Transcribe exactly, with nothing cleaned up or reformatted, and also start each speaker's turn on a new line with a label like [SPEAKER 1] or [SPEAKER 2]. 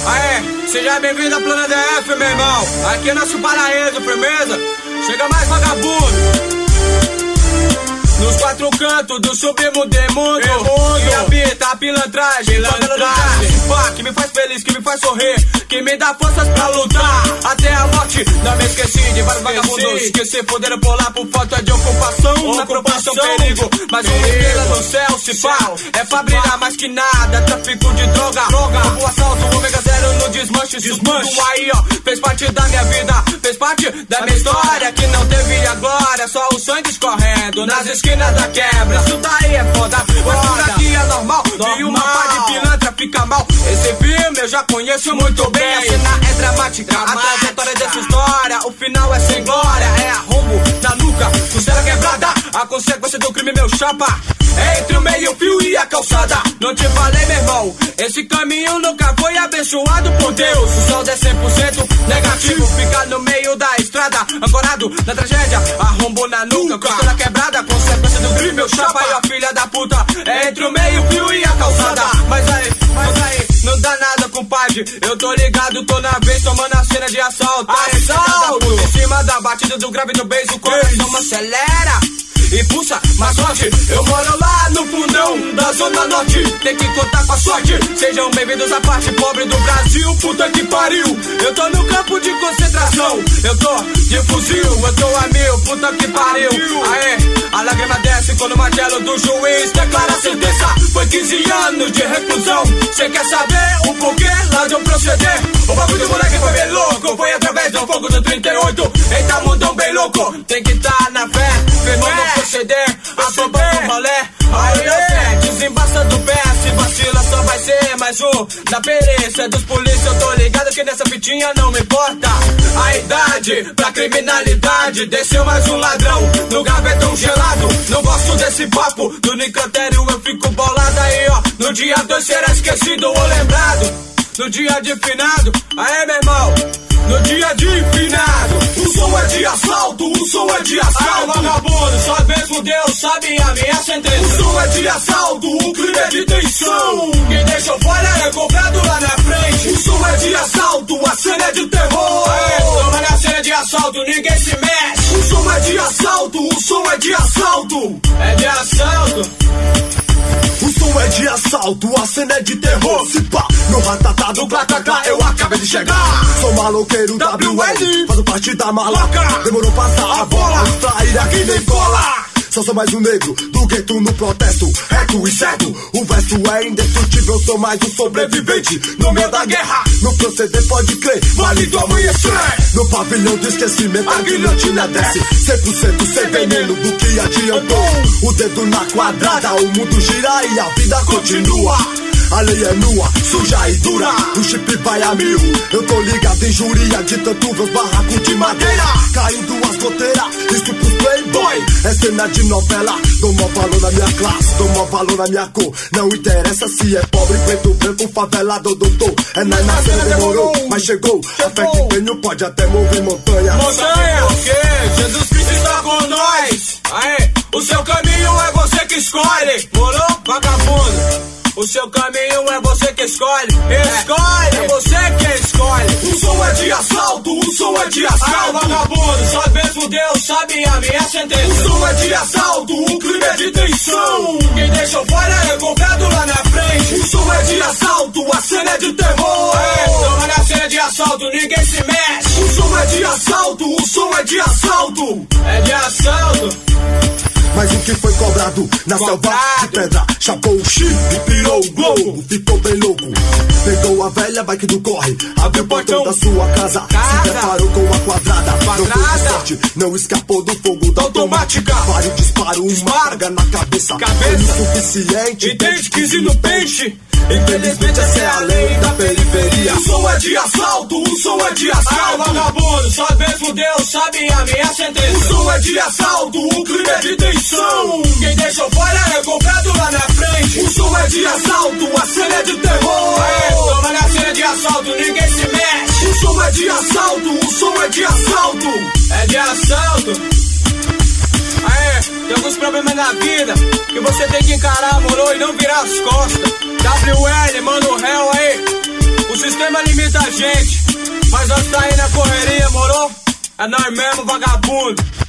[SPEAKER 1] Aê, seja bem-vindo à Plana D F, meu irmão. Aqui é nosso paraíso, firmeza. Chega mais vagabundo. Nos quatro cantos do submundo mundo que habita a pilantragem, pilantragem, pá, que me faz feliz, que me faz sorrir, que me dá forças pra lutar até a morte. Não me esqueci de vários vagabundos que se puderam pular por falta de ocupação, ocupação na proporção perigo. Mas uma estrela no céu, se pá, é pra brilhar mais que nada. Tráfico de droga, droga, o assalto, ômega zero no desmanche, desmanche. Tudo aí, ó, fez parte da minha vida, fez parte da minha história, que não teve agora, só o sangue escorrendo nas esquinas da quebra. Isso daí é foda, mas por aqui é normal, normal. E uma pá de pilantra fica mal. Esse filme eu já conheço muito bem. A cena é dramática, dramática. A trajetória dessa história, o final é sem glória. É arrombo na nuca, costela quebrada. A consequência do crime, meu chapa, é entre o meio-fio e a calçada. Não te falei, meu irmão, esse caminho nunca foi abençoado por Deus. O sol é cem por cento negativo, fica no meio da estrada, ancorado na tragédia, arrombo na nuca, costela quebrada. Consequência do crime, meu chapa, e a filha da puta, é entre o meio-fio e a calçada. Mas aí, mas aí, não dá nada, compadre. Eu tô ligado, tô na vez, tomando a cena de assalto. Assalto! Em cima da batida do grave do beijo, o coração acelera e pulsa, mas sorte, eu moro lá no fundão da Zona Norte. Tem que contar com a sorte. Sejam bem-vindos à parte pobre do Brasil. Puta que pariu, eu tô no campo de concentração. Eu tô de fuzil, eu tô a mil. Puta que pariu, aê, a lágrima desce quando o martelo do juiz declara a sentença. Foi quinze anos de reclusão. Cê quer saber o porquê lá de eu proceder? O bagulho do moleque foi bem louco, foi através do fogo do trinta e oito. Eita, mundão bem louco, tem que tá na fé, firmou no proceder, a bomba do rolé. Aí eu sei, desembaça do pé, se vacila só vai ser mais um da perícia dos polícia. Eu tô ligado que nessa fitinha não me importa a idade pra criminalidade. Desceu mais um ladrão no gavetão gelado. Não gosto desse papo do necrotério, eu fico bolado aí, ó. No dia dois será esquecido ou lembrado. No dia de finado, aê meu irmão, no dia de finado. O som é de assalto, o som é de assalto. Ah, vagabundo, só mesmo Deus sabe a minha sentença. O som é de assalto, o crime é de tensão. Quem deixou fora é cobrado lá na frente. O som é de assalto, a cena é de terror. Aê, toma na cena de assalto, ninguém se mexe. O som é de assalto, o som é de assalto. É de assalto.
[SPEAKER 2] O som é de assalto, a cena é de terror. Se pá, no ratatá do glacacá, eu acabei de chegar. Sou maloqueiro W L, faço parte da maloca. Demorou passar a bola, extrair aqui nem cola. Só sou mais um negro do gueto no protesto, reto e certo. O verso é indestrutível, sou mais um sobrevivente no meio da guerra. No proceder pode crer, vale do amanhecer. No pavilhão do esquecimento a guilhotina desce. cem por cento sem veneno do que adiantou. O dedo na quadrada, o mundo gira e a vida continua. A lei é nua, suja e dura, o chip vai a mil. Eu tô ligado em injúria de tanto ver os barracos de madeira. Caiu duas goteiras, isso pros playboy. É cena de novela, dou maior valor na minha classe, dou maior valor na minha cor. Não interessa se é pobre, preto, branco, favelado ou doutor. É na nascida demorou, mas chegou. A fé que tenho pode até mover montanha.
[SPEAKER 1] Montanha, o quê? Jesus Cristo está com nós. Aê, o seu caminho é você que escolhe. Morou, vagabundo? O seu caminho é você que escolhe. Escolhe, é você que escolhe.
[SPEAKER 2] O som é de assalto, o som é de assalto.
[SPEAKER 1] Ah, vagabundo, só mesmo Deus sabe a minha sentença.
[SPEAKER 2] O som é de assalto, o crime é de tensão.
[SPEAKER 1] Quem deixou fora é cobrado lá na frente.
[SPEAKER 2] O som é de assalto, a cena é de terror.
[SPEAKER 1] É, toma na cena de assalto, ninguém se mexe.
[SPEAKER 2] O som é de assalto, o som é de assalto.
[SPEAKER 1] É de assalto.
[SPEAKER 2] Mas o que foi cobrado na selva de pedra chapou o chip e pirou o globo. Ficou bem louco, pegou a velha bike do corre, abriu o portão da sua casa, casa. Se deparou com a quadrada, quadrada. Não foi sorte, não escapou do fogo da automática. Vários disparos, uma carga na cabeça, cabeça. Foi o suficiente,
[SPEAKER 1] e dente quinze no peixe.
[SPEAKER 2] Infelizmente essa é a lei da periferia. O som é de assalto, o som é de assalto.
[SPEAKER 1] Ah, vagabundo, só mesmo Deus sabe a minha sentença.
[SPEAKER 2] O som é de assalto, o crime é de tensão.
[SPEAKER 1] Quem deixou fora é cobrado lá na frente.
[SPEAKER 2] O som é de assalto, a cena é de terror.
[SPEAKER 1] É, toma na cena de assalto, ninguém se mexe.
[SPEAKER 2] O som é de assalto, o som é de assalto.
[SPEAKER 1] É de assalto. Aê, tem alguns problemas na vida que você tem que encarar, moro, e não virar as costas. W L, mano, réu aí. O sistema limita a gente, mas nós tá aí na correria, moro? É nós mesmo, vagabundo.